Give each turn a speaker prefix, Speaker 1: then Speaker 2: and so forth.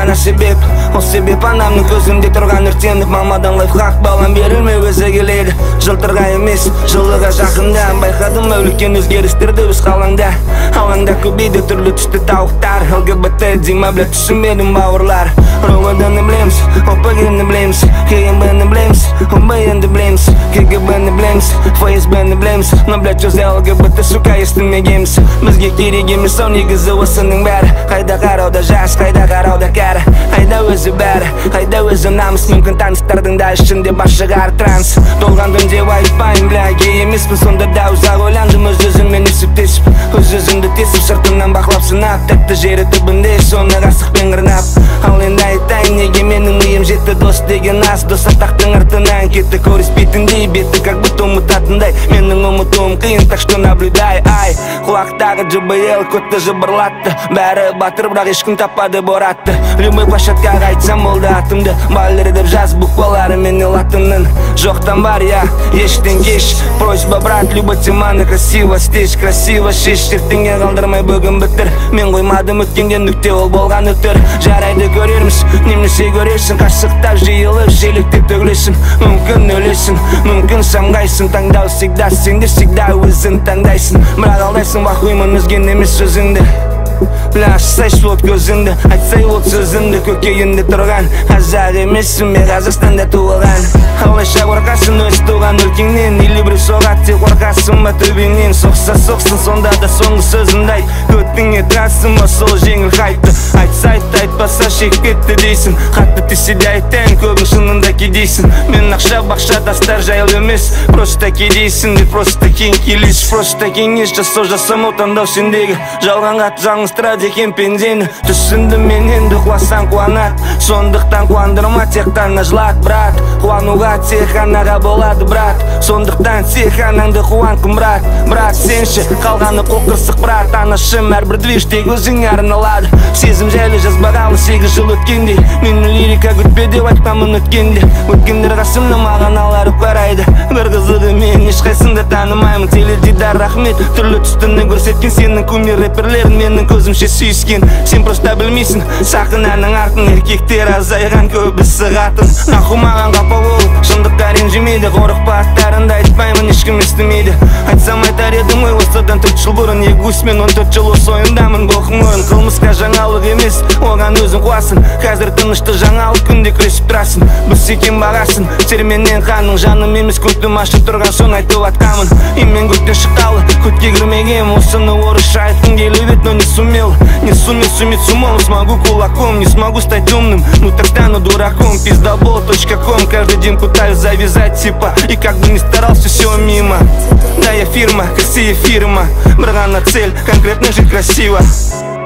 Speaker 1: гана себеп. Ол себеп анамның көзімде тұрған өртеніп. Мамадан лайфхак балам берілмей өзі келеді. Жылтырға емес, жылыға жақында. Байқадым үлкен өзгерістерді өз қалаңда. Алаңда көбейді түрлі түсті тауықтар. ЛГБТ дейма білет түсінбедім бауырлар. Ровыдыны білеміз, опагені білеміз, КГБ-ні білеміз, ОБ-ні білеміз, КГБ-ні білеміз, ФСБ-ні білеміз. Но блять өзі ЛГБТ сука естімегеміз. Бізге керек емес ау негізі осының бәрі. Қайда қарауда жас, қайда қарауда кәрі. Қайда өзі бәрі, қайда өзі намыс. Мүмкін таныстардың да ішінде бас шығар транс. Толғандым деп айтпайын, бля, кей емеспін. Сонда да ұзақ ойландым өз-өзіммен есептесіп. Өз-өзімді тесіп сыртымнан бақылап сынап. Тәтті жері түбінде соны қасықпен қырнап. Ал енді айтайын неге менің миым жетті. Дос деген аз, дос атақтың артынан кетті. Көріспейтіндей беті как будто ұмытатындай. Менің ұмытуым қиын, так что наблюдай. Ай, құлақтағы JBL көтті жыбырлатты. Бәрі батыр, бірақ ешкім таппады боратты. Любой площадкаға айтсам болды атымды. Баллер деп жаз букваларымен латынын. Жоқтан бар я, ештен кеш. Просьба брат, любой теманы красиво стечь. Красиво шеш, ертеңге қалдырмай бүгін бітір. Мен қоймадым өткенде нүкте ол болған өтір. Жарайды көрерміз, немесе көрерсің. Қашықтап жиылып, желіктеп төгілесің. Мүмкін өлесің, мүмкін самғайсың. Таңдау всегда, сенде всегда өзін таңдайсың. Бірақ алдайсың бақуймын өзген емес сөзіңді. Бля, ашсайшы от көзіңді, айтсай от сөзіңді. Көкейінде тұрған қазақ емессің, мен Қазақстанда туылған. Қалайша қорқасың өз туған өлкеңнен. Или бір соғат тек қорқасың ба төбеңнен. Соқса соқсын, сонда да соңғы сөзіңді айт. Көтіңе тұрасың ба сол жеңіл хайпты. Айтса айтты, айтпаса шек кетті дейсің. Қатты тесе де айтайын, көбің шынында кедейсің. Мен ақша бақша тастар жайлы емес. Просто кедейсің де просто кең келеш. Просто кеңес жасау жасамау таңдау сендегі. Жалған қат жаңыстырады екен пендені. Түсіндім мен енді қуасаң қуанат. Сондықтан қуандырма тек қана жылат брат. Қуануға тек анаға болады брат. Сондықтан тек анаңды қуанқым брат. Брат сенші қалғаны қоқырсық брат. Анашым әрбір движ тек өзіңе арналады. Сезім жайлы жазбағалы 8 жыл өткенде. Мен лирика күтпе деп айтпамын өткенде. Өткендер қасымны маған аларып қарайды. Бір қызығы мен ешқайсыңды танымаймын. Теледидар рахмет, түрлі түстіні көрсеткен сенің кумир рэперлерін менің көзімше сүйіскен. Сен просто білмейсің, сақынаның артын. Еркектер азайған көбісі қатын. Наху маған қапа бол, шындыққа ренжімейді. Қорықпа аттарында айтпаймын, ешкім естімейді. Айтсам айтар едім ой, осыдан 4 жыл бұрын. Егус мен 14 жыл осы ойындамын. Болқым ойын қылмысқа жаңалық емес, оған өзің қуасың. Қазір тынышты жаңалық күнде күресіп тұрасың. Біз екен бағасын, терменен қаның. Жаным емес көктім ашып тұрған сон айтып атқамын. Имен көктен шыққалы, көтке кірмегем. Осыны орысша айтқым келіп ет, но не сумел. Не сумел суметь с умом, смогу кулаком. Не смогу стать умным, ну так стану дураком. Пиздобол.ком, каждый день пытаюсь завязать типа. И как бы ни старался, все мимо. Да, я фирма, красивая фирма. Брана цель, конкретно жить красиво.